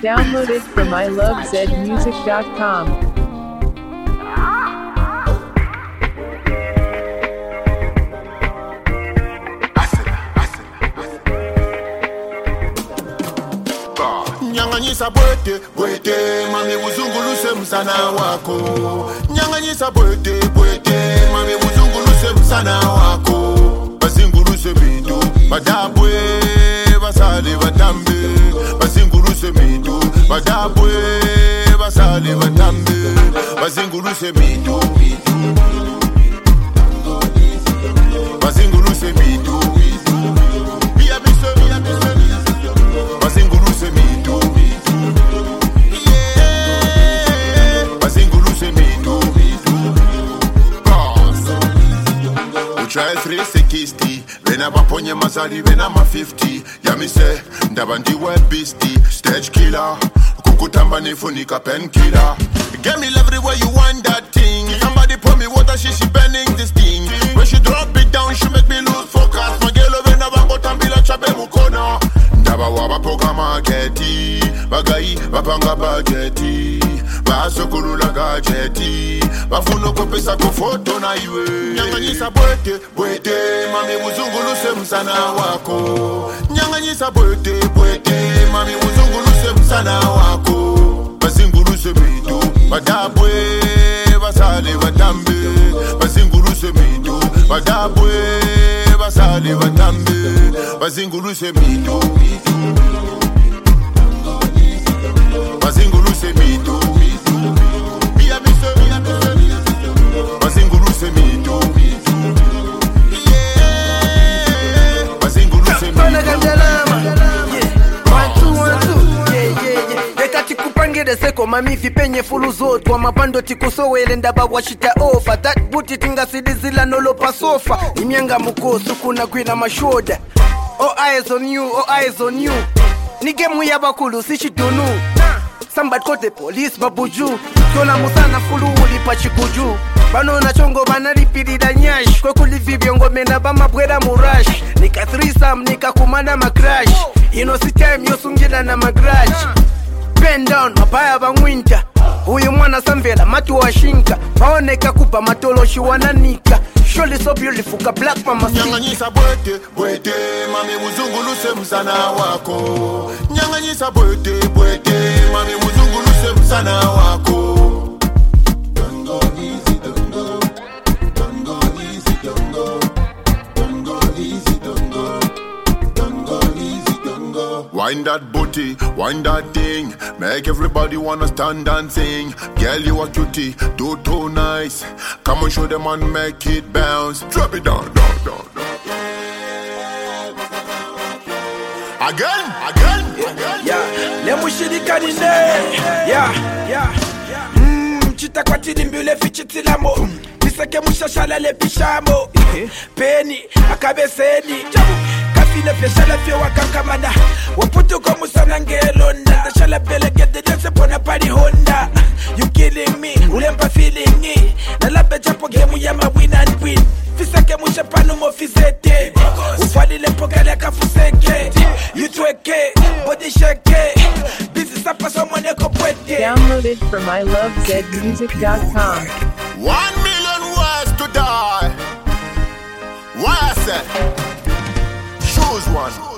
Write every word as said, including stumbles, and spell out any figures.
Downloaded from I love zed music dot com. Nyanganyisa bwete, bwete, mami uzunguluse msana wako. Nyanganyisa bwete, bwete, mami uzunguluse msana wako. Basinguluse mitu, badabwe, basali batambe. Basinguluse mitu, badabwe, basali batambe. Basinguluse mitu, basinguluse mitu. Bia biso, bia biso, basinguluse mitu. Try three sixty, vena baponye mazali vena ma fifty. Ya mi se, ndaba ndiwe beastie. Stage killer, kukutamba nifunika pen killer. Get me love everywhere you want that thing. Somebody pour me water, she she bending this thing. When she drop it down, she make me lose focus. Magelo vena bango tambila chabe mukona. Ndaba waba poka marketi, bagayi bapanga bageti. Basokulula gajeti, bafuno kopesa kufoto na iwe. Nyanganyisa bwete, bwete, mami uzunguluse msana wako. Nyanganyisa bwete, bwete, mami uzunguluse msana wako. Basinguluse mitu, badabwe, basali batambe. Basinguluse mitu, badabwe, basali batambe. Basinguluse mitu, basinguluse mitu. Seko mami vipenye fulu zote kwa mapando tikusowele ndaba washita ofa that booty tinga sidizila nolopa sofa imyanga mukosu kuna kwina mashoda. All eyes on you, all eyes on you. Nige muya bakulu sishitunu. Somebody call the police babuju. Kona musana fulu ulipa chikuju. Bano na chongo bana ripirida nyash. Kwa kulivi viongo mena bama bweda murash. Nika threesome nika kumanda makrash. Ino si time yosungila na magraj. Bend down, mapaya bangwinta. Huyu mwana samvela, matu wa shinka. Maoneka kupa matoloshi wananika. Surely so beautiful, ka black mama sika. Nyanganyisa bwete, bwete, mami uzunguluse msana wako. Nyanganyisa bwete, bwete, mami uzunguluse msana wako. Don't go easy, don't go. Don't go easy, don't go. Don't go easy, don't go. Don't go easy, don't go. Wind that booty, wind that thing. Make everybody wanna stand and sing. Girl, you a cutie, do too nice. Come on, show them and make it bounce. Drop it down, down, down, down. Again, again, again. Yeah, le mushirika nine. Yeah, yeah. Mmm, chita kwa tilimbule fichitilamo. Niseke mushashala le pishamo. Peni, akabeseni. Kafine feshala fye wakakamana. Waputu komu sana ngelonda. Shala bele get the dance upon a party Honda. You killing me, ulempa feeling me. Nalabe japo gemu ya ma win and win. Fisake musha panu mo fizete. Ufali lempo gale kafuseke. You tweke, body shake. Busy sapa someone eko pwete. Downloaded from I love zed music dot com. One million ways to die. Why I said, choose one.